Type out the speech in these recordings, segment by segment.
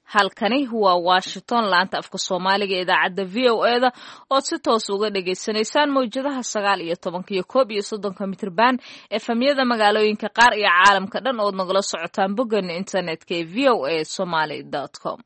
halkani waa Washington laanta afka Soomaaliga ee idaacadda VOA-da oo si toos uga dhageysanaysaan mowjadaha 19 iyo 31 mitirban efemyada magaalooyinka qaar iyo caalamka dhan oo nagala socotaan boggan internetka ee voasomali.com.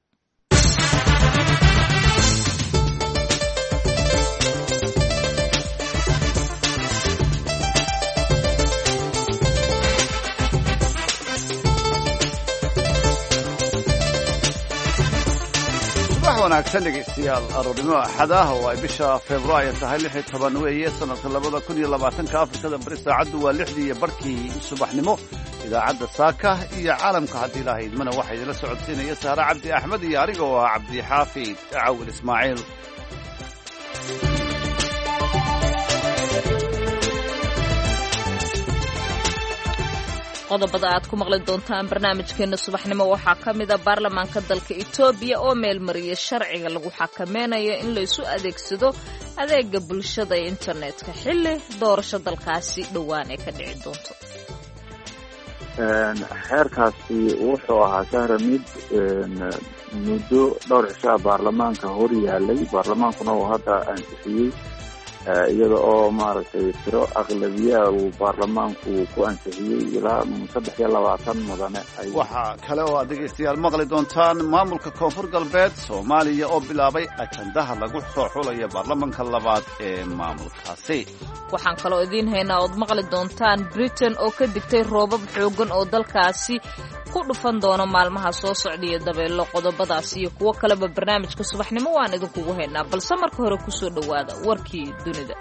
wanaagsan dhegeystayaal aroornimo axad ah oo ay bisha Febraayo tahay 16 weeye sanadka 2020 Afrikada bari saacadu waa 6:00 subaxnimo idaacadda saaka iyo caalamka haddii ilaahay idmana waxay idila socodsiinaya Saara Cabdi Axmed iyo aniga oo Cabdi Xaafid Awil Ismaaciil. qodobada aad ku maqli doontaan barnaamijkeena subaxnimo waxaa ka mid ah baarlamaanka dalka Itoobiya oo meel mariyay sharciga lagu xakameynayo in la isu adeegsado adeega bulshada ee internetka xilli doorasho dalkaasi dhowaan ay ka dhici doonto. xeerkaasi wuxuu ahaa sahra mid muddo dhowr cisho baarlamaanka hor yaalay baarlamaankuna uu hadda ansixiyey iyada oo maaragtay tiro aqlabiya uu baarlamaanku ku ansixiyey ilaa 23 mudane waxa kale oo dhageystayaal maqli doontaan maamulka koonfur galbeed Soomaaliya oo bilaabay ajandaha lagu soo xulayo baarlamaanka labaad ee maamulkaasi. waxaan kaloo idin haynaa oo maqli doontaan Britain oo ka digtay roobab xoogan oo dalkaasi ku dhufan doono maalmaha soo socda dabeelo. qodobadaas iyo kuwa kaleba barnaamijka subaxnimo waan idinkugu haynaa balse marka hore ku soo dhawaada warkii dunida.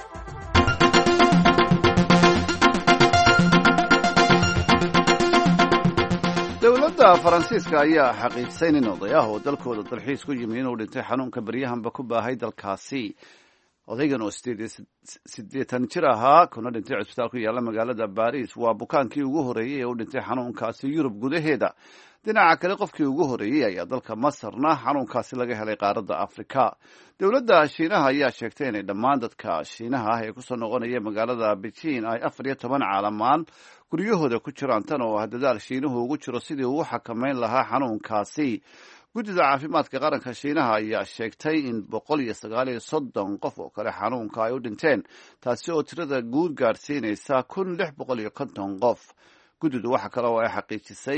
dowladda Faransiiska ayaa xaqiijisay in odayaha oo dalkooda dalxiis ku yimid inuu dhintay xanuunka baryahanba ku baahay dalkaasi. odaygan oo 80 jir ahaa kuna dhintay cusbitaal ku yaala magaalada Paris waa bukaankii ugu horeeyay ee u dhintay xanuunkaasi Yurub gudaheeda. dhinaca kale qofkii ugu horeeyay ayaa dalka Masarna xanuunkaasi laga helay qaaradda Afrika. dowladda Shiinaha ayaa sheegtay in dhammaan dadka Shiinaha ah ee ku soo noqonaya magaalada Beijing ay 14 caalamaan guryahooda ku jiraan tan oo dadaal Shiinuhu ugu jiro sidii uu xakameyn lahaa xanuunkaasi. guddida caafimaadka qaranka Shiinaha ayaa sheegtay in 139 qof oo kale xanuunka ay u dhinteen taasi oo tirada guud gaarsiinaysa 1650 qof. guddidu waxa kale oo ay xaqiijisay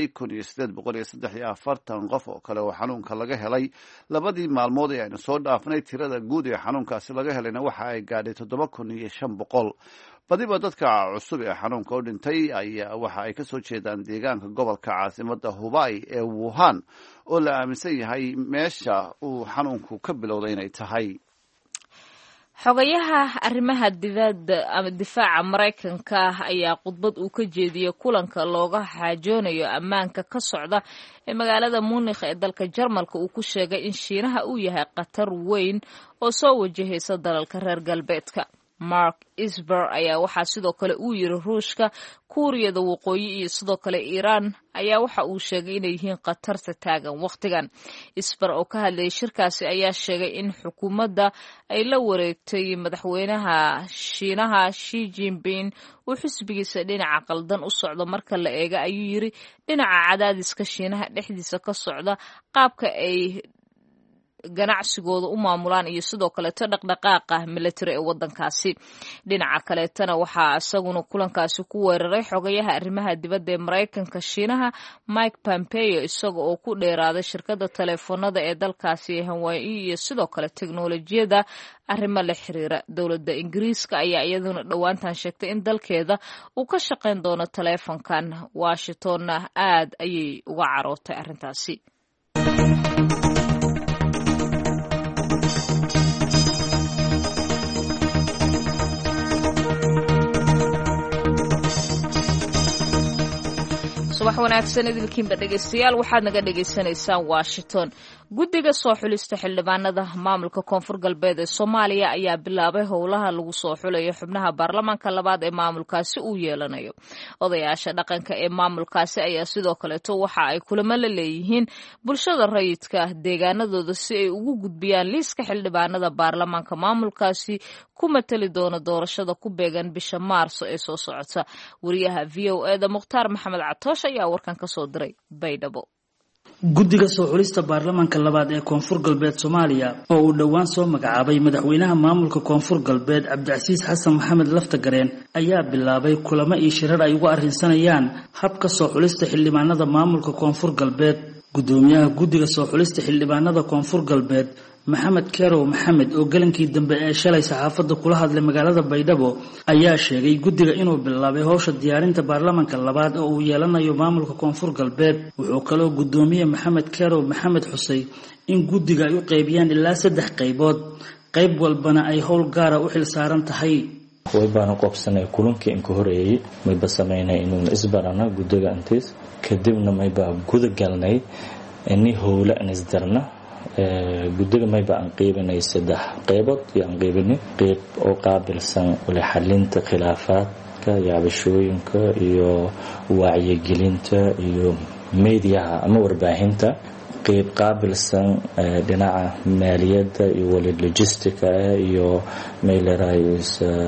1843 qof oo kale oo xanuunka laga helay labadii maalmood ee aynu soo dhaafnay. tirada guud ee xanuunkaasi laga helayna waxa ay gaadhay 7500. badiba dadka cusub ee xanuunka u dhintay ayaa waxa ay ka soo jeedaan deegaanka gobolka caasimadda Hubei ee Wuhan oo la aaminsan yahay meesha uu xanuunku ka bilowday inay tahay. xogayaha arrimaha difaaca Mareykanka ayaa khudbad uu ka jeediyay kulanka looga xaajoonayo ammaanka ka socda ee magaalada Munich ee dalka Jarmalka uu ku sheegay in Shiinaha uu yahay khatar weyn oo soo wajahaysa dalalka reer galbeedka. Mark Esper ayaa waxaa sidoo kale uu yiri Ruushka, Kuuriyada Waqooyi iyo sidoo kale Iran ayaa waxa uu sheegay inay yihiin khatarta taagan waqtigan. Esper oo ka hadlayay shirkaasi ayaa sheegay in xukuumadda ay la wareegtay madaxweynaha Shiinaha Xi Jinping uu xisbigiisa dhinaca qaldan u socdo marka la eego ayuu yiri dhinaca cadaadiska Shiinaha dhexdiisa ka socda qaabka ay ganacsigooda u maamulaan iyo sidoo kale dhaqdhaqaaqa military ee wadankaasi. dhinaca kaleetana waxaa isaguna kulankaasi ku weeraray xogayaha arrimaha dibadda ee Mareykanka Shiinaha Mike Pompeo isaga oo ku dheeraaday shirkadda telefoonada ee dalkaasi Huawei iyo sidoo kale teknolojiyada arrimo la xiriira. dowladda Ingiriiska ayaa iyaduna dhowaantan sheegtay in dalkeeda uu ka shaqeyn doono telefoonkan. Washingtonna aad ayay uga carootay arrintaasi. subax wanaagsan idilkiinba dhegeystayaal waxaad naga dhegeysanaysaan Washington. guddiga soo xulista xildhibaanada maamulka koonfur galbeed ee Soomaaliya ayaa bilaabay howlaha lagu soo xulayo xubnaha baarlamaanka labaad ee maamulkaasi uu yeelanayo. odayaasha dhaqanka ee maamulkaasi ayaa sidoo kaleeto waxa ay kulamo la leeyihiin bulshada rayidka deegaanadooda si ay ugu gudbiyaan liiska xildhibaanada baarlamaanka maamulkaasi ku matali doona doorashada ku beegan bisha Maarso ee soo socota. wariyaha VOA-da Mukhtaar Maxamed Catoosh ayaa warkan ka soo diray Baydhabo. guddiga soo xulista baarlamaanka labaad ee koonfur galbeed Soomaaliya oo uu dhawaan soo magacaabay madaxweynaha maamulka koonfur galbeed Cabdicasiis Xasan Maxamed Laftagareen ayaa bilaabay kulamo iyo shirar ay uga arrinsanayaan habka soo xulista xildhibaanada maamulka koonfur galbeed. gudoomiyaha guddiga soo xulista xildhibaanada koonfur galbeed Maxamed Kerow Maxamed oo galankii dambe ee shalay saxaafadda kula hadlay magaalada Baydhabo ayaa sheegay guddiga inuu bilaabay hawsha diyaarinta baarlamaanka labaad oo uu yeelanayo maamulka koonfur galbeed. wuxuu kaloo gudoomiye Maxamed Kerow Maxamed xusay in guddiga ay u qaybiyaan ilaa 3 qaybood, qayb walbana ay hawl gaar ah u xil saaran tahay. way baan qoobsanay kulankii in ka horeeyay may basameynay inuu isbarana guddiga antiis kadibna may baa guda galnay in howla aan isdarna guddiga may baan qaybinay 3 qaybood yaan qaybinay qayb oo qaabilsan wala xalinta khilaafaadka yaabashooyinka iyo wacyigelinta iyo meediyaha ama warbaahinta, qayb qaabilsan dhinaca maaliyadda iyo wali logistika iyo meelaraayis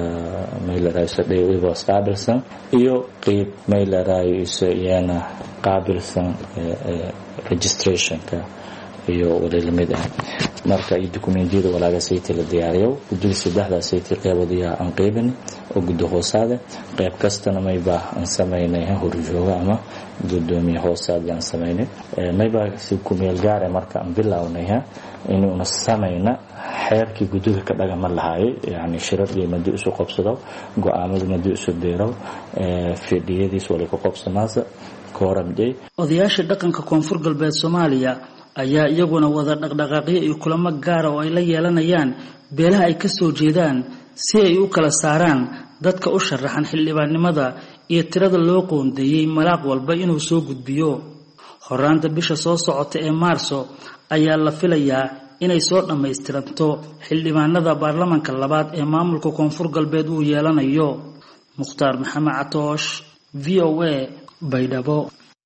dheeyo qaabilsan iyo qayb meelaraayis yana qaabilsan registrationka iyo wali lamid ah. marka ay dokumentiyada walaaga sayt la diyaariyo guddiga 3 sayt qaybadiya aan qaybin oo guddi hoosaade qayb kastana may baa aan sameeynay horjooga ama gudoomiye hoosaade aan sameeynay may baa si ku meel gaar ah marka aan bilawnay inuu sameeyna xeerkii guddiga ka dhagama lahaay yani shirar iyo madu isu qabsado go'aamada madu isu deero fidiyadiis wali ku qabsanaasa kooramday. odayaasha dhaqanka koonfur galbeed Soomaaliya ayaa iyaguna wada dhaqdhaqaaqyo iyo kulamo gaar ah oo ay la yeelanayaan beelaha ay ka soo jeedaan si ay u kala saaraan dadka u sharaxan xildhibaannimada iyo tirada loo qoondeeyay malaaq walba inuu soo gudbiyo. horaanta bisha soo socota ee Maarso ayaa la filayaa inay soo dhameystiranto xildhibaanada baarlamaanka labaad ee maamulka koonfur galbeed uu yeelanayo. Mukhtaar Maxamed Catoosh, VOA, Baydhabo.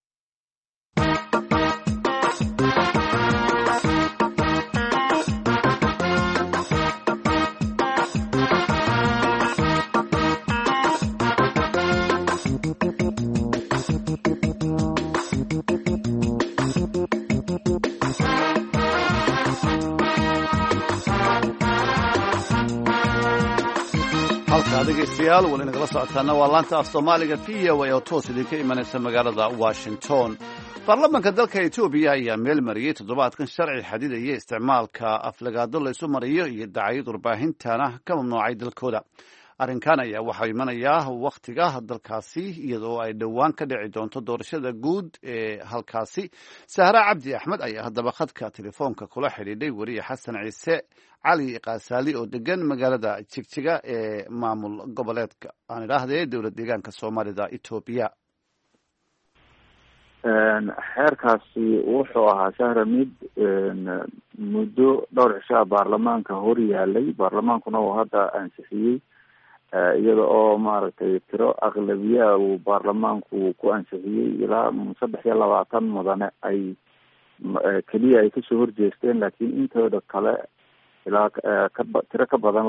dhegeystayaal wali nagala socotaana waa laanta af Soomaaliga VOA oo toos idinka imanaysa magaalada Washington. baarlamaanka dalka Itoobiya ayaa meel mariyay toddobaadkan sharci xadidaya isticmaalka aflagaado la isu mariyo iyo dacayad warbaahintana ka mamnuucay dalkooda. arrinkan ayaa waxaa imanaya waqtiga dalkaasi iyadoo ay dhowaan ka dhici doonto doorashada guud ee halkaasi. Sahra Cabdi Axmed ayaa haddaba khadka telefoonka kula xidhiidhay wariye Xasan Ciise Cali Qaasaali oo degan magaalada Jigjiga ee maamul goboleedka aan idhaahdee dowlad deegaanka Soomaalida Itoobiya. xeerkaasi wuxuu ahaa Sahra mid muddo dhowr cisho baarlamaanka hor yaalay, baarlamaankuna uu hadda ansixiyey iyada oo maaragtay tiro aqlabiya uu baarlamaanku ku ansixiyey ilaa 23 mudane ay kaliya ay kasoo horjeesteen, laakiin intooda kale ilaa tiro ka badan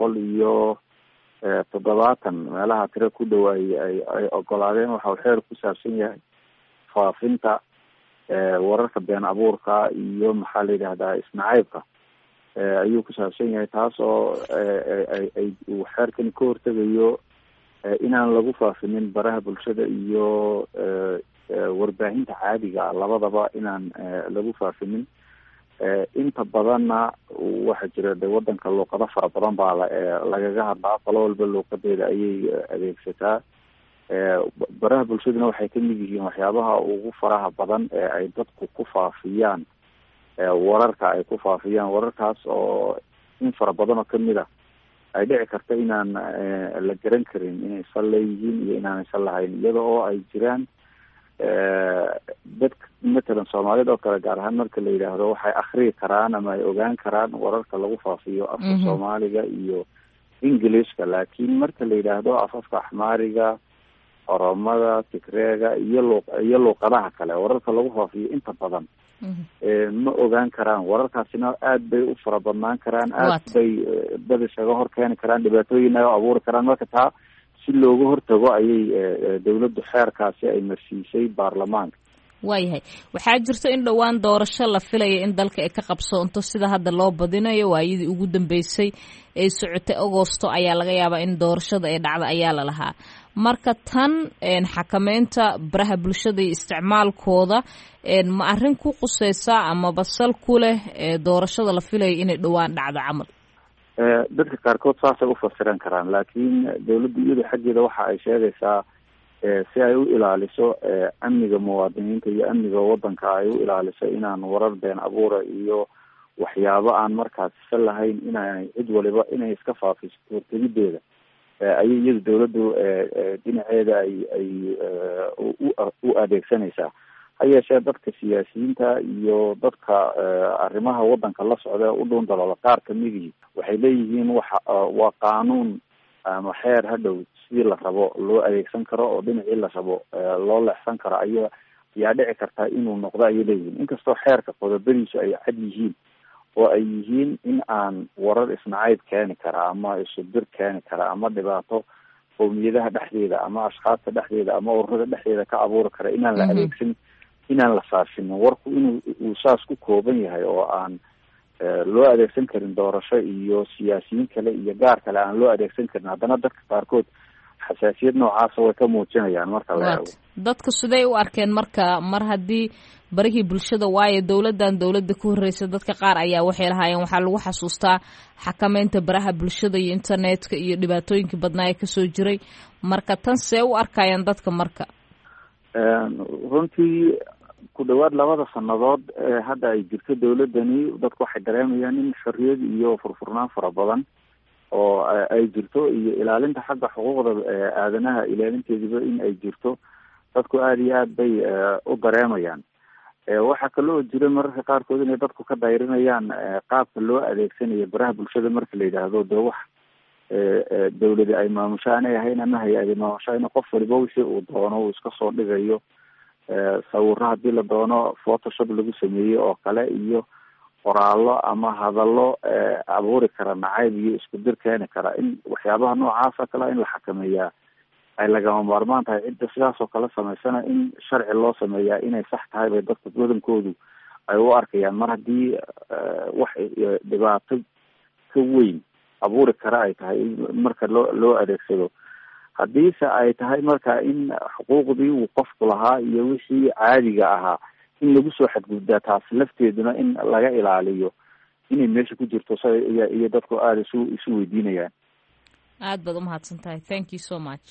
270 meelaha tiro ku dhow ay ogolaadeen. waxa uu xeer ku saabsan yahay faafinta wararka been abuurka iyo maxaa la yidhahdaa isnacaybka ayuu ku saabsan yahay, taas oo uu xeerkani ka hortegayo inaan lagu faafinin baraha bulshada iyo warbaahinta caadiga labadaba inaan lagu faafinin. inta badanna waxa jira wadanka luuqado fara badan baa lagaga hadlaa, qolo walba luuqadeeda ayay adeegsataa. baraha bulshaduna waxay kamid yihiin waxyaabaha ugu faraha badan ee ay dadku ku faafiyaan wararka ay ku faafiyaan wararkaas oo in fara badan oo kamid ah ay dhici karta inaan la garan karin inay sal leeyihiin iyo inaanay sal lahayn, iyada oo ay jiraan dadka matalan Soomaalida oo kale gaar ahaan marka la yidhaahdo waxay akhriyi karaan ama ay ogaan karaan wararka lagu faafiyo afka Soomaaliga iyo Ingiliishka, laakiin marka la yidhaahdo afafka Axmaariga, Oromada, Tigreega iyo luuqadaha kale wararka lagu faafiyo inta badan ma ogaan karaan. wararkaasina aad bay u fara badnaan karaan, aad bay dad isaga hor keeni karaan, dhibaatooyin ay abuuri karaan. marka taa si looga hortago ayay dawladdu xeerkaasi ay marsiisay baarlamaanka. waayahay waxaa jirto in dhowaan doorasho la filaya in dalka ay ka qabsoonto sida hadda loo badinayo waayadii ugu dambeysay ee socotay agosto ayaa laga yaabaa in doorashada ay dhacda ayaa la lahaa marka tan xakameynta baraha bulshada iyo isticmaalkooda ma arrin ku quseysa ama basal ku leh doorashada la filaya inay dhowaan dhacdo camal dadka qaarkood saasay ufasiran karaan laakiin dawladda iyada xaggeeda waxa ay sheegaysaa si ay u ilaaliso amniga muwaadiniinta iyo amniga wadanka ay u ilaaliso inaan warar been abuura iyo waxyaabo aan markaas sal lahayn inay cid waliba inay iska faafiso hortegideeda ayay iyada dawladdu dhinaceeda ay u adeegsanaysaa ha yeeshee dadka siyaasiyiinta iyo dadka arrimaha wadanka la socda u dhuun daloola qaar kamidii waxay leeyihiin waa qaanuun ama xeer hadhow sidii la rabo loo adeegsan karo oo dhinacii la rabo loo leexsan karo ayaa dhici kartaa inuu noqdo ayay leeyihiin inkastoo xeerka qodobadiisu ay cad yihiin oo ay yihiin in aan warar isnacayb keeni kara ama isudir keeni kara ama dhibaato qowmiyadaha dhexdeeda ama ashkaasta dhexdeeda ama ururada dhexdeeda ka abuuri kara inaan la adeegsan inaan la faafinin warku uu saas ku kooban yahay oo aan loo adeegsan karin doorasho iyo siyaasiyiin kale iyo gaar kale aan loo adeegsan karin haddana dadka qaarkood xasaasiyad noocaasa way ka muujinayaan marka la eego dadku siday u arkeen marka mar haddii barihii bulshada waayo dawladda ku horreysa dadka qaar ayaa waxay lahaayeen waxaa lagu xasuustaa xakameynta baraha bulshada iyo internetka iyo dhibaatooyinkii badnaa ee kasoo jiray marka tan see u arkayaan dadka marka runtii ku dhawaad 2 sanadood hadda ay jirto dawladani dadku waxay dareemayaan in xorriyad iyo furfurnaan fara badan oo ay jirto iyo ilaalinta xagga xuquuqda aadanaha ilaalinteediba in ay jirto dadku aada iyo aad bay u dareemayaan waxaa kaloo jira mararka qaarkood inay dadku ka dayrinayaan qaabka loo adeegsanayo baraha bulshada marka la yidhaahdo dee wax dawladi ay maamusho aanay ahayn ama hay-adi maamusho in qof waliba wixii uu doono uu iska soo dhigayo sawiro haddii la doono photoshop lagu sameeyey oo kale iyo qoraallo ama hadallo abuuri kara nacayb iyo isku dir keeni kara in waxyaabaha noocaasa kale in la xakameeyaa ay lagama maarmaan tahay cidda sidaas oo kale samaysana in sharci loo sameeyaa inay sax tahay bay dadka badankoodu ay u arkayaan mar haddii wax dhibaato ka weyn abuuri kara ay tahay marka loo adeegsado haddiise ay tahay marka in xuquuqdii uu qofku lahaa iyo wixii caadiga ahaa in lagu soo xadgudbaa taas lafteeduna in laga ilaaliyo inay meesha ku jirto iyo dadku aada isu weydiinayaan aad baad umahadsan tahay thank you so much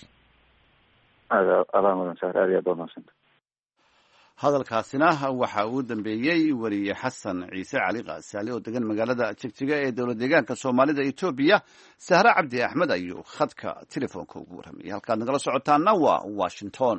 hadalkaasina waxa uu dambeeyey weriye xasan ciise cali qaasaale oo degan magaalada jigjiga ee dowlad deegaanka soomaalida etoobiya sahre cabdi axmed ayuu khadka telefoonka ugu warramayay halkaad nagala socotaana waa washington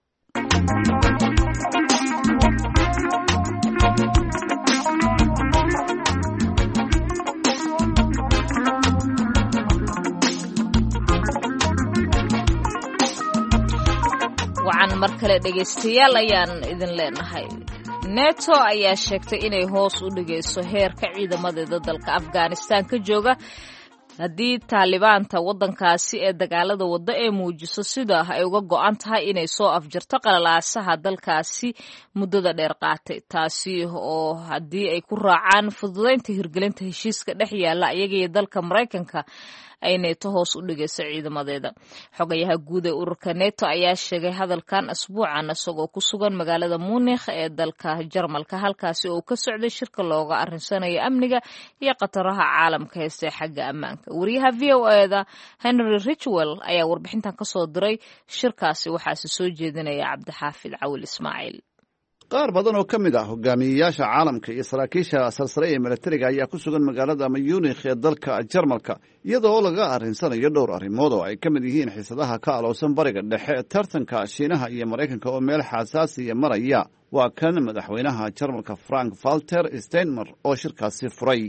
wacan mar kale dhegaystayaal ayaan idin leenahay neto ayaa sheegtay inay hoos u dhigayso heerka ciidamadeeda dalka afghanistan ka jooga haddii taalibaanta waddankaasi ee dagaalada wadda ee muujiso sida ay uga go-an tahay inay soo afjarto qalalaasaha dalkaasi muddada dheer qaatay taasi oo haddii ay ku raacaan fududaynta hirgelinta heshiiska dhex yaalla iyagaiyo dalka maraykanka ay neto hoos u dhigayso ciidamadeeda xogayaha guud ee ururka neto ayaa sheegay hadalkan asbuucan isagoo ku sugan magaalada munikh ee dalka jarmalka halkaasi oo ka socday shirka looga arinsanayo amniga iyo khataraha caalamka heystee xagga ammaanka wariyaha v o eda henry richwell ayaa warbixintan kasoo diray shirkaasi waxaase soo jeedinaya cabdixaafid cawil ismaaciil qaar badan oo ka mid ah hogaamiyeyaasha caalamka iyo saraakiisha sarsare ee milatariga ayaa ku sugan magaalada munikh ee dalka jarmalka iyadoo laga arrinsanayo dhowr arrimood oo ay ka mid yihiin xiisadaha ka alowsan bariga dhexe tartanka shiinaha iyo maraykanka oo meel xasaasiya maraya waa kan madaxweynaha jarmalka frank walter steinmer oo shirkaasi furay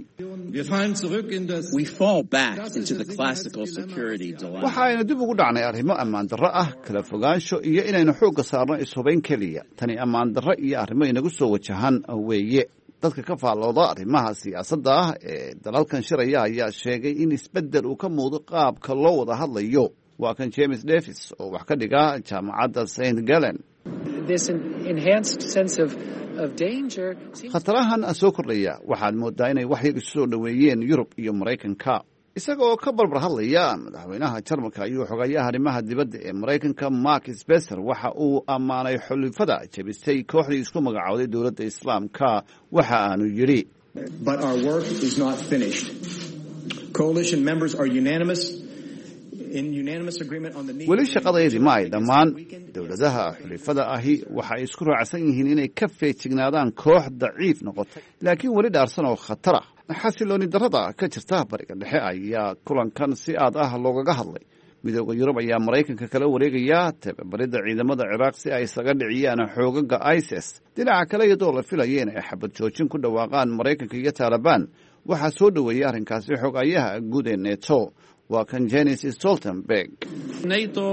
waxa aynu dib ugu dhacnay arrimo ammaan darro ah kala fogaansho iyo inaynu xoogga saarno ishubayn keliya tani ammaan darro iyo arrimo inagu soo wajahan weeye dadka ka faallooda arrimaha siyaasadda ah ee dalalkan shiraya ayaa sheegay in isbeddel uu ka muudo qaabka loo wada hadlayo waa kan james davis oo wax ka dhiga jaamacadda st gallen this enhanced sense of danger. Khatarahan soo kordhaya waxaad moodaa inay wax yar isu soo dhaweeyeen Yurub iyo Mareykanka. Isagoo ka barbar hadlaya madaxweynaha Jarmalka iyo xogayaha arrimaha dibadda ee Mareykanka Mark Esper waxa uu amaanay xulufada jabisay kooxdii isku magacawday dowladda Islaamka waxa aanu yiri. But our work is not finished. Coalition members are unanimous agreement on the need. Weli shaqadeedii ma ay dhammaan dowladaha xulufada ahi waxay isku raacsan yihiin inay ka feejignaadaan koox daciif noqotay laakiin weli dhaarsan oo khatar ah. xasilooni darrada ka jirta bariga dhexe ayaa kulankan si aad ah loogaga hadlay. Midowga Yurub ayaa Mareykanka kala wareegaya tababarida ciidamada Ciraaq si ay isaga dhiciyaan xoogaga ISIS. Dhinaca kale iyadoo la filayay inay xabad joojin ku dhawaaqaan Mareykanka iyo Taliban waxaa soo dhaweeyay arrinkaasi xogayaha guud ee NATO waa kan Jens Stoltenberg. NATO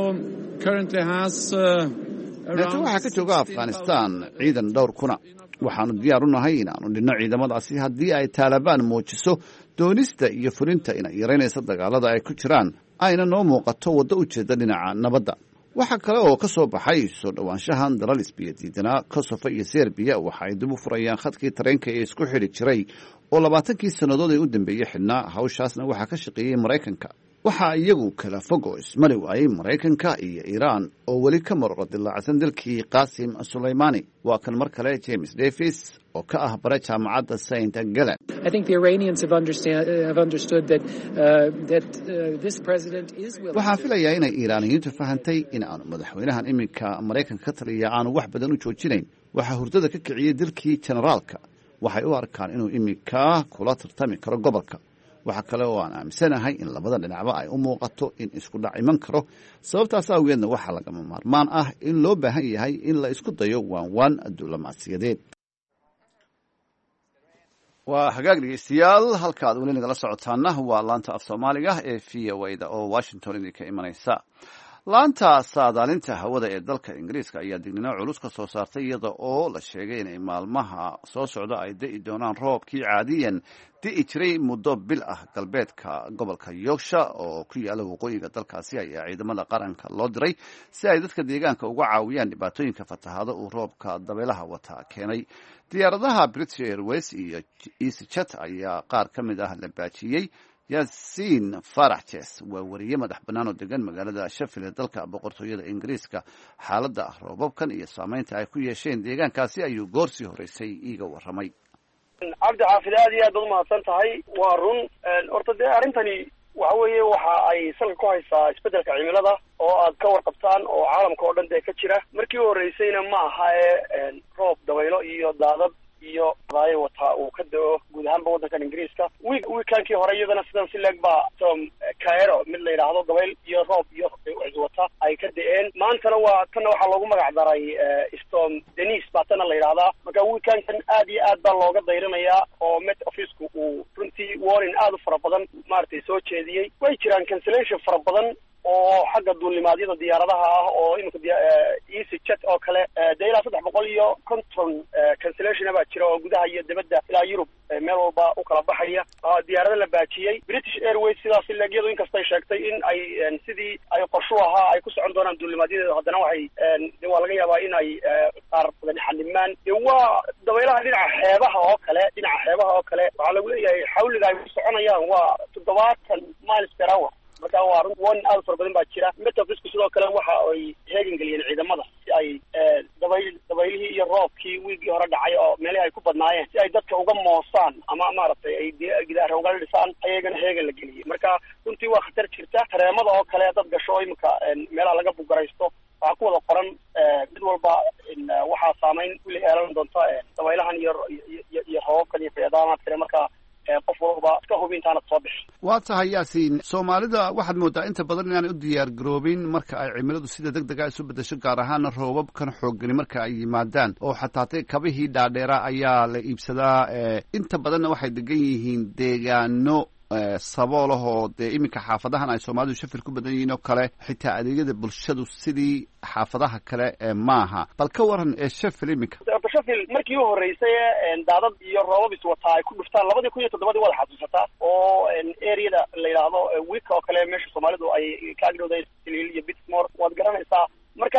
waxaa ka jooga Afghanistan ciidan dhowr kuna. Waxaanu diyaar u nahay inaanu dhino ciidamadaasi haddii ay Taliban muujiso doonista iyo fulinta inay yareynayso dagaalada ay ku jiraan ayna noo muuqato waddo u jeeda dhinaca nabadda. Waxa kale oo ka soo baxay soo dhawaanshahan dalal isbiyadiidana Kosovo iyo Serbia waxa ay dib u furayaan khadkii tareenka ee isku xidhi jiray oo 20 sannadood ay u dambeeyay xidhnaa. Hawshaasna waxaa ka shaqeeyay Mareykanka. Waxaa iyagu kala fogo ismari waayay Mareykanka iyo Iran oo weli ka marqo dilaacsan dalkii Qasim Soleimani. Waa kan mar kale James Davis oo ka ah bare jaamacadda St. Gallen. I think the Iranians have understood that this president is willing. Waxaan filayaa inay Iiraaniyiintu fahantay in aanu madaxweynahan iminka Mareykanka ka taliya aanu wax badan u joojinayn. Waxa hurdada ka kiciyay dilkii generaalka. Waxay u arkaan inuu iminka kula tartami karo gobolka. waxa kale oo aan aaminsanahay in labada dhinacba ay u muuqato in isku dhac iman karo. Sababtaas awgeedna waxaa lagama maarmaan ah in loo baahan yahay in la isku dayo waan diblomaasiyadeed. waa hagaag dhegeystayaal halkaad weli nagala socotaana waa laanta af Soomaaliga ee VOA oo Washington idinka imanaysa. laanta saadaalinta hawada ee dalka Ingiriiska ayaa digniino culus ka soo saartay iyada oo la sheegay inay maalmaha soo socda ay da'i doonaan roobkii caadiyan di'i jiray muddo bil ah galbeedka gobolka Yorkshire oo ku yaala waqooyiga dalkaasi ayaa ciidamada qaranka loo diray si ay dadka deegaanka uga caawiyaan dhibaatooyinka fatahaada uu roobka dabeelaha wata keenay. diyaaradaha British Airways iyo EasyJet ayaa qaar ka mid ah la baajiyey. Yaasiin Farax Jes waa wariye madax bannaan oo degan magaalada Sheffield ee dalka boqortooyada Ingiriiska. xaaladda roobabkan iyo saameynta ay ku yeesheen deegaankaasi ayuu goorsii horeysay iiga warramay. cabdi xaafid aad iyo aad baad umahadsan tahay. waa run horta dee arrintani waxa weeye waxa ay salka ku haysaa isbeddelka cimilada oo aad ka warqabtaan oo caalamka oo dhan dee ka jira. markii u horreysayna ma aha roob dabaylo iyo daadad iyo daayo wata uu ka da'o guud ahaanba waddankan Ingiriiska. wiikaankii hore iyadana sidan si leeg baa Cairo mid la yidhaahdo dabayl iyo roob iyo wata ay ka da'een. maantana tanna waxaa loogu magac daray Storm Denise baa tanna la yidhaahdaa. marka wiikaankan aad iyo aad baa looga dayrinayaa oo Met Office-ku uu runtii warning aad u fara badan maaragtay soo jeediyey. way jiraan cancellation fara badan oo xagga duulimaadyada diyaaradaha ah oo iminka EasyJet oo kale dee ilaa 350 cancellation baa jira oo gudaha iyo dibadda ilaa Yurub meel walba u kala baxaya. diyaarada la baajiyey. British Airways sidaas leegyadu inkastay sheegtay in ay sidii ay qorshu ahaa ay ku socon doonaan duulimaadyada haddana waxay waa laga yaabaa in ay qaar badan xalimaan. waa dabaylaha dhinaca xeebaha oo kale waxaa lagu leeyahay xawliga ay ku soconayaan waa 70 miles per hour. marka waa run aad fara badan baa jira. Met Office sidoo kale waxa ay heegan geliyeen ciidamada si ay dabaylihii iyo roobkii wiigii hore dhacay oo meelaha ay ku badnaayeen si ay dadka uga moosaan ama maaragtay ay gidaar uga dhisaan ayagana heegan la geliyay. marka runtii waa khatar jirta. tareemada oo kale dad gasho imika meelaha laga bugaraysto waxaa ku wada qoran mid walba waxaa saameyn u yeelan doonta dabaylahan iyo roobabkan iyo feedaamaadkan. marka qof walba iska hubi intaanad soo bixin. waa tahay Yaasiin, Soomaalida waxaad moodaa inta badan inaanay u diyaar garoobin marka ay cimiladu sida degdega isu bedesho, gaar ahaan roobabkan xooggani marka ay yimaadaan oo xataa kabihii dhaadheera ayaa la iibsadaa. inta badanna waxay degan yihiin deegaano saboolahoo dee iminka xaafadahan ay Soomaalidu Sheffield ku badan yihiin oo kale xitaa adeegyada bulshadu sidii xaafadaha kale maaha. bal ka waran Sheffield iminka. Sheffield markii u horeysay daadad iyo roobab is wata ay ku dhuftaan 2007 wada xasuusataa oo areada la yiraahdo Wick oo kale meesha Soomaalidu ay ka agdhowday iyo Bitmore waad garanaysaa. marka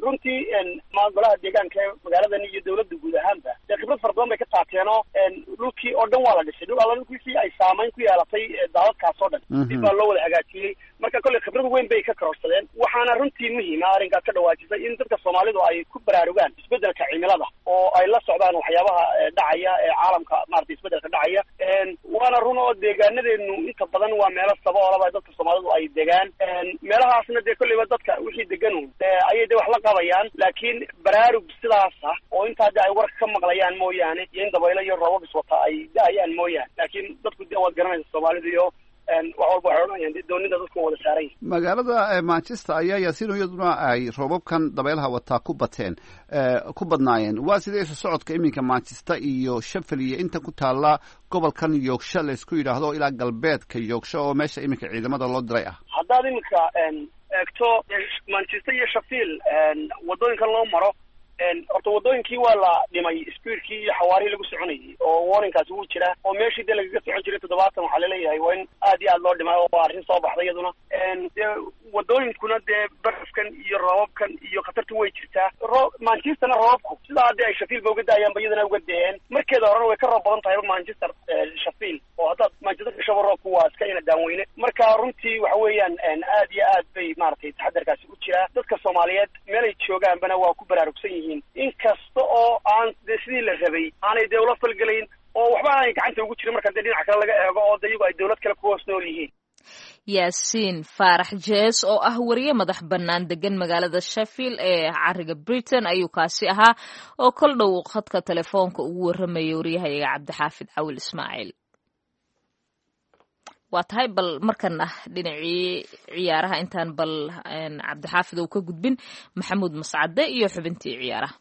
runtii golaha deegaanka magaaladan iyo dawladda guud ahaanba dee khibrad fara badan bay ka qaateenoo dhulkii oo dhan waa la dhisay dhulkii ay saamayn ku yeelatay daadadkaas oo dhan dib baa loo wada hagaajiyey marka kolley khibrad weyn bay ka kororsadeen waxaana runtii muhiima arrinkaas ka dhawaajisay in dadka soomaalidu ay ku baraarugaan isbeddelka cimilada oo ay la socdaan waxyaabaha dhacaya ee caalamka maaragtay isbeddelka dhacaya waana run oo deegaanadeenu inta badan waa meelo saboolaba dadka soomaalidu ay degaan meelahaasna dee kolleyba dadka wixii degan ayay de wax la qabayaan laakiin baraarug sidaas ah oo intaa de ay warka ka maqlayaan mooyaane iyo in dabaylo iyo roobab iswata ay da-ayaan mooyaane laakiin dadku de waad garanaysa soomaalidu iyo wax walba waxay odhanayaan de doonida dadku wada saaran yihin magaalada Manchester ayaa yaasiin iyaduna ay roobabkan dabaylaha wataa ku badnaayeen waa sidee isu socodka iminka Manchester iyo Sheffield iyo inta ku taala gobolkan Yorkshire la isku yiraahdo ilaa galbeedka Yorkshire oo meesha iminka ciidamada loo diray ah haddaad iminka eegto Manchester iyo Sheffield wadooyinkan loo maro horta wadooyinkii waa la dhimay speedkii iyo xawaarihii lagu soconayay oo warninkaasi wuu jiraa oo meeshii dee lagaga socon jiray 70 waxaa laleeyahay waa in aad iyo aad loo dhimay oo arrin soo baxday iyaduna dee wadooyinkuna dee barafkan iyo roobabkan iyo khatartu way jirtaa Manchesterna roobabku sidaa haddii ay Sheffield ba uga daayaan ba iyadana uga dayeen markeeda horena way ka roob badan tahay Manchester Sheffield oo haddaad Manchester ka shabo roobku waa iska ina daanweyne marka runtii waxa weeyaan aad iyo aad bay maaragtay taxadarkaasi u jiraa dadka Soomaaliyeed meelay joogaanbana waa ku baraarugsan yihiin inkasta oo aan de sidii la rabay aanay dawlad falgelayn oo waxba aanay gacanta ugu jirin marka dee dhinaca kale laga eego oo de iyagu ay dawlad kale ku hoos nool yihiin yaasiin faarax jees oo ah wariye madax bannaan degan magaalada Sheffield ee cariga Britain ayuu kaasi ahaa oo kol dhow khadka telefoonka ugu warramayay wariyahayaga Cabdixaafid Cawil Ismaaciil waa tahay bal markana dhinacii ciyaaraha intaan bal Cabdixaafid uu ka gudbin Maxamuud Mascade iyo xubintii ciyaaraha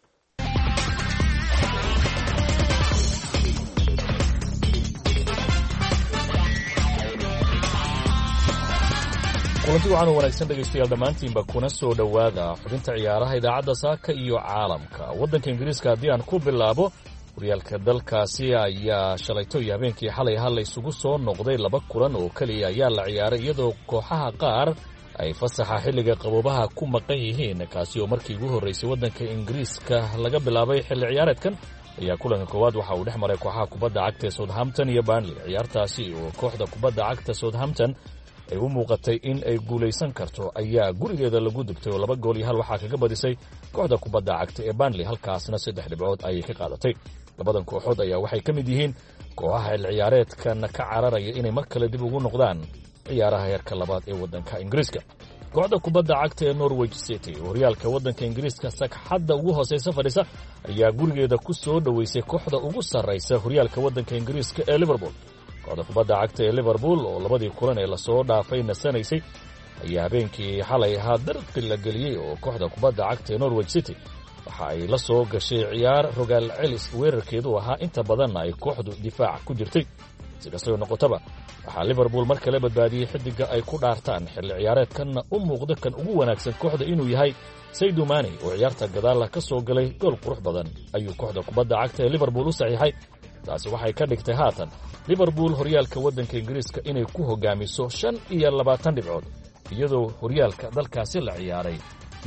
kulanti waxaan wanaagsan dhegaystayaal dhammaantiinba kuna soo dhowaada xubinta ciyaaraha idaacadda saaka iyo caalamka waddanka ingiriiska haddii aan ku bilaabo horyaalka dalkaasi ayaa shalayto iyo habeenkii xalay la isugu soo noqday 2 kulan oo keliya ayaa la ciyaaray iyadoo kooxaha qaar ay fasaxa xilliga qaboobaha ku maqan yihiin kaasi oo markii ugu horreysay waddanka ingiriiska laga bilaabay xilli ciyaareedkan ayaa kulanka koowaad waxa uu dhex maray kooxaha kubadda cagta ee Southampton iyo Burnley ciyaartaasi oo kooxda kubadda cagta Southampton ay u muuqatay in ay guulaysan karto ayaa gurigeeda lagu dubtay oo 2 gool iyo 1 waxaa kaga badisay kooxda kubadda cagta ee Burnley halkaasna 3 dhibcood ayay ka qaadatay labadan kooxood ayaa waxay ka mid yihiin kooxaha xilli ciyaareedkan ka cararaya inay mar kale dib ugu noqdaan ciyaaraha heerka labaad ee waddanka Ingiriiska kooxda kubadda cagta ee Norwich City horyaalka waddanka Ingiriiska sagxadda ugu hooseysa fadhisa ayaa gurigeeda ku soo dhaweysay kooxda ugu sarreysa horyaalka waddanka Ingiriiska ee Liverpool kooxda kubadda cagta ee Liverpool oo labadii kulan ee la soo dhaafay nasanaysay ayaa habeenkii xalay ahaa darqi la geliyay oo kooxda kubadda cagta ee Norwich City waxa ay la soo gashay ciyaar rogaal celis weerarkeedu ahaa inta badanna ay kooxdu difaac ku jirtay sidasoo noqotaba waxaa Liverpool mar kale badbaadiyay xidiga ay ku dhaartaan xilli ciyaareedkanna u muuqda kan ugu wanaagsan kooxda inuu yahay Sadio Mane oo ciyaarta gadaal ka soo galay gool qurux badan ayuu kooxda kubadda cagta ee Liverpool u saxiixay taasi waxay ka dhigtay haatan Liverpool horyaalka waddanka Ingiriiska inay ku hogaamiso 25 dhibcood iyadoo horyaalka dalkaasi la ciyaaray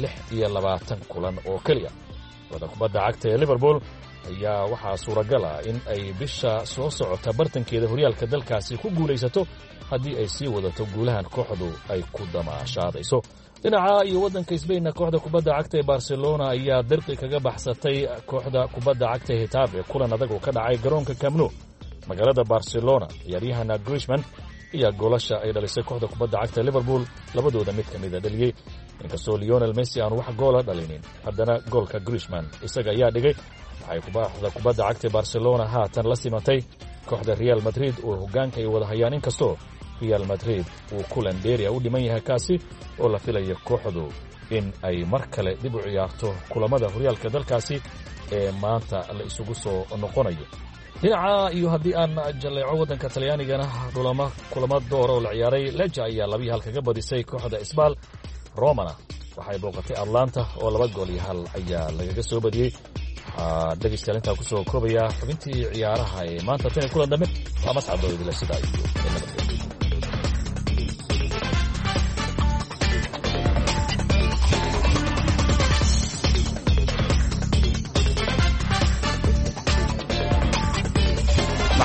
26 kulan oo kaliya kooxda kubadda cagta ee Liverpool ayaa waxaa suuragal ah in ay bisha soo socota bartankeeda horyaalka dalkaasi ku guulaysato haddii ay sii wadato guulahan kooxdu ay ku damaashaadayso dhinaca iyo waddanka Spain kooxda kubadda cagta ee Barcelona ayaa dirqi kaga baxsatay kooxda kubadda cagta ee Hetafe kulan adag oo ka dhacay garoonka Camp Nou magaalada Barcelona ciyaaryahanna Griezmann ayaa goolasha ay dhalisay kooxda kubadda cagta Liverpool labadooda mid kamid ah dhaliyay inkastoo Lionel Messi aan wax gool dhalinin haddana goolka Griezmann isaga ayaa dhigay waxay kooxda kubadda cagta Barcelona haatan la simatay kooxda Real Madrid oo hoggaanka ay wada hayaan inkastoo Real Madrid uu kulan dheeri u dhiman yahay kaasi oo la filayo kooxdu in ay mar kale dib u ciyaarto kulamada horyaalka dalkaasi ee maanta la isugu soo noqonayo dhinaca iyo haddii aan jaleeco waddanka Talyaanigana kulamo door oo la ciyaaray Lecce ayaa 2-1 kaga badisay kooxda Spal Romana waxay booqatay Atlanta oo 2 gool iyo 1 ayaa lagaga soo badiyay dhegeystayaal intaa ku soo koobaya xubintii ciyaaraha ee maanta tan kulan dambe waa Mascad oo idila sida iyo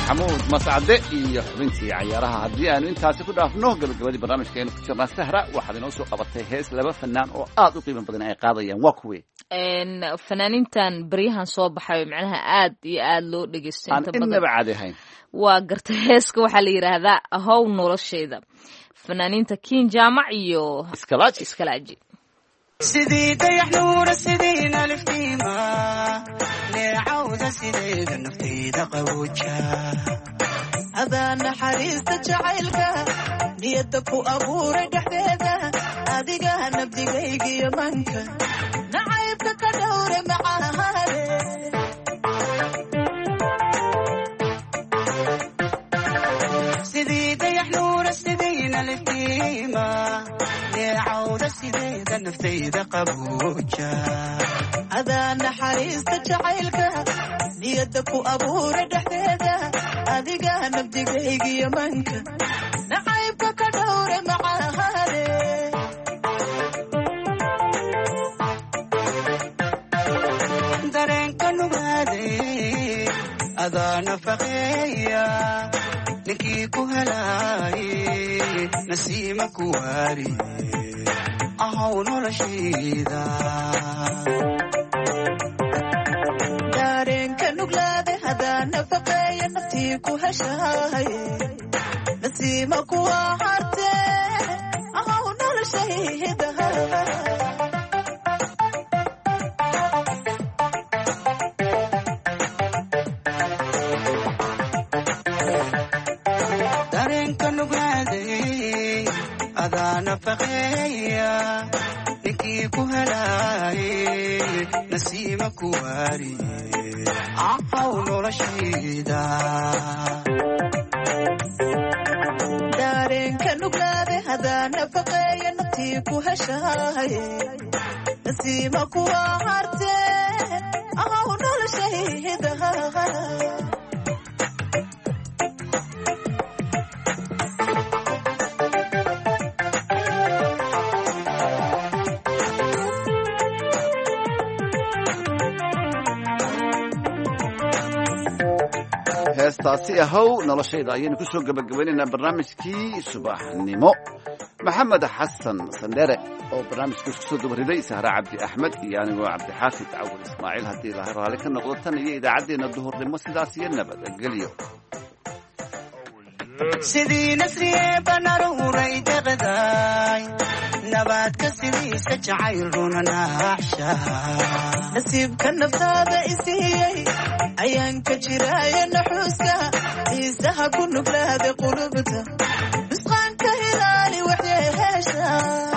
maxamuud mascade iyo xubintii cayaaraha. haddii aanu intaasi ku dhaafno gabagabadii barnaamijkeenu ku jirnaa sahra waxaad inoo soo qabatay hees laba fanaan oo aad u qiimo badan ay qaadayaan. waa kuwii fanaanintan baryahan soo baxay macnaha aad iyo aad loo dhegeysto inta badan inaba caadi ahayn. waa gartay heeska waxaa la yidhaahdaa ahow noloshayda, fanaaninta kiin jaamac iyo iskalaaji. sidii dayax nuura sidiina liftiima neecawda sideeda naftayda qabooja adaa naxariista jacaylka niyadda ku abuuray dhexdeeda adiga nabdigaygiyo manka nacaybka ka dhowre macahaale sidii dayax nuura sidiina liftiima neecawda sideeda naftayda qabooja adaa naxariista jacaylka niyadda ku abuuray dhexdeeda adiga nabdigaygiyo manka nacaybka ka dhowre macahaale dareenka nugaaday adaa nafaqeeya ninkii ku helaaye nasiima ku waariye ahow noloshayda dareenka nuglaade hadaa nafaqeeya naftii ku heshaaye nasiima kuwa harte ahow noloshayda nafaqeeya ninkii ku helaaye nasiima ku waariye ahow noloshayda dareenka nuglaade hadaa nafaqeeya naftii ku heshaaye nasiima kuwa harte ahow noloshayda heestaasi ahow noloshayda ayaynu ku soo gabagabaynaynaa barnaamijkii subaxnimo. maxamed xasan sandhere oo barnaamijkaas kusoo dabariday, sahra cabdi axmed iyo anigoo cabdixaafid cawal ismaaciil. haddii ilahay raalli ka noqdo tan iyo idaacaddeenna duhurnimo sidaas iyo nabadgelyo. sidii nasriye banaruuray deqdaay nabaadka sidiisa jacayl runa naaxsha nasiibka naftaada isiiyey ayaan ka jiraaye naxuuska xiisaha ku nuglaada qulubta nusqaanka hilaali waxyeesha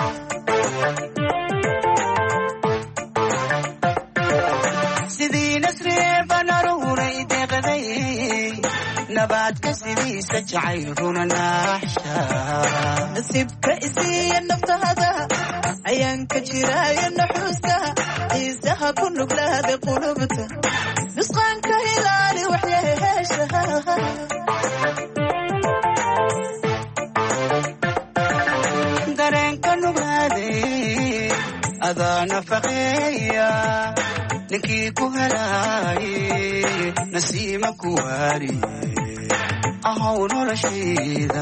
sidii nasriye banaruuray deqday nabaadka sidiisa jacayl runa naaxsha nasiibka isiiya naftaada ayaan ka jiraaye naxuuska xiisaha ku nuglaada qulubta nusqaanka hilaali waxyeesha dareenka nugaaday adaa nafaqeeya ninkii ku helaaye nasiima ku waariye ahow noloshayda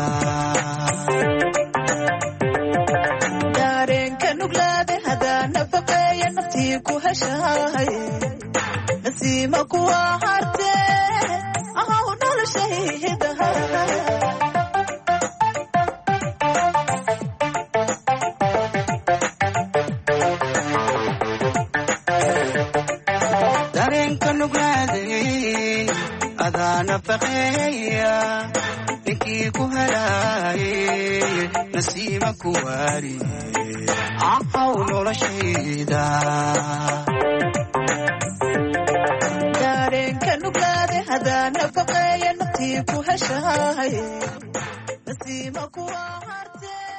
dareenka nuglaade hadaa nafaqeeya naftii ku heshaaye nasiima kuwa harte ahow noloshayda dareenka nugaaday adaa nafaqeeya ninkii ku helaaye nasiima ku waariye ahow noloshayda dareenka nuglaade hadaa nafaqeeya naftii ku heshaaye nasiima kuwa harte